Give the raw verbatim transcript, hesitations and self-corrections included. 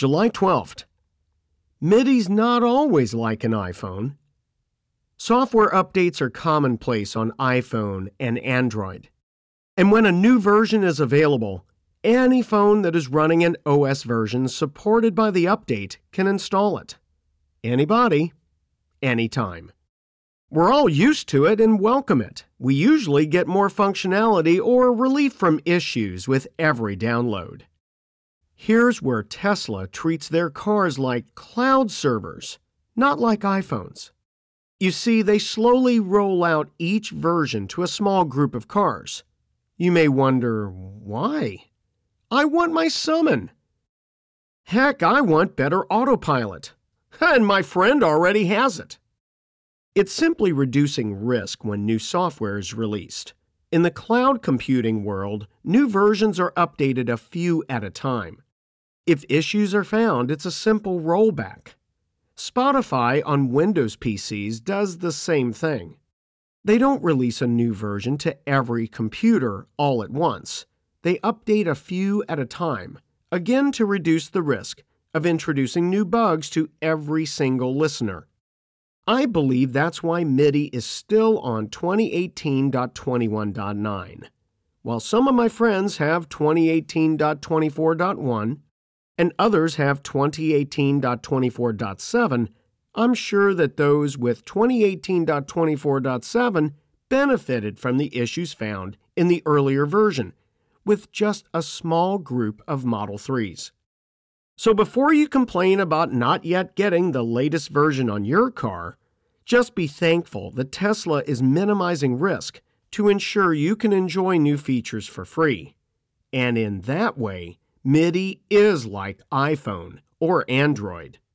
July twelfth. MIDI's not always like an iPhone. Software updates are commonplace on iPhone and Android. And when a new version is available, any phone that is running an O S version supported by the update can install it. Anybody, anytime. We're all used to it and welcome it. We usually get more functionality or relief from issues with every download. Here's where Tesla treats their cars like cloud servers, not like iPhones. You see, they slowly roll out each version to a small group of cars. You may wonder, why? I want my Summon. Heck, I want better autopilot. And my friend already has it. It's simply reducing risk when new software is released. In the cloud computing world, new versions are updated a few at a time. If issues are found, it's a simple rollback. Spotify on Windows P Cs does the same thing. They don't release a new version to every computer all at once. They update a few at a time, again to reduce the risk of introducing new bugs to every single listener. I believe that's why MIDI is still on twenty eighteen point twenty-one point nine. While some of my friends have twenty eighteen point twenty-four point one and others have twenty eighteen point twenty-four point seven, I'm sure that those with twenty eighteen point twenty-four point seven benefited from the issues found in the earlier version, with just a small group of Model threes. So before you complain about not yet getting the latest version on your car, just be thankful that Tesla is minimizing risk to ensure you can enjoy new features for free. And in that way, MIDI is like iPhone or Android.